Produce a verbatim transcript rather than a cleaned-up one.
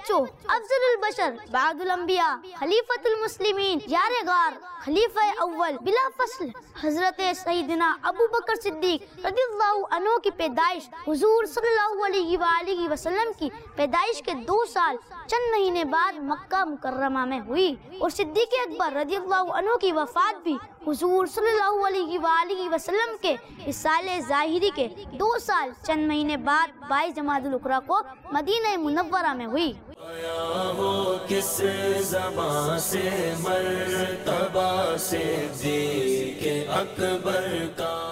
बच्चों, अफजलुल बशर बादुल अंबिया खलीफतुल मुस्लिमीन यारे गार खलीफा अव्वल बिला फसल हजरत सईदना अबू बकर सिद्दीक रदियल्लाहु अन्हु की पैदाइश हुजूर सल्लल्लाहु अलैहि वसल्लम की पैदाइश के दो साल चंद महीने बाद मक्का मुकर्रमा में हुई और सिद्दीक अकबर रदियल्लाहु अन्हु की वफात भी हुजूर सल्लल्लाहु अलैहि वसल्लम के इस साले ज़ाहिरी के दो साल चंद महीने बाद बाईस जमादुल उखरा को मदीना मुनव्वरा में हुई। आया हो किस ज़बां से मर्तबा से जी के अकबर का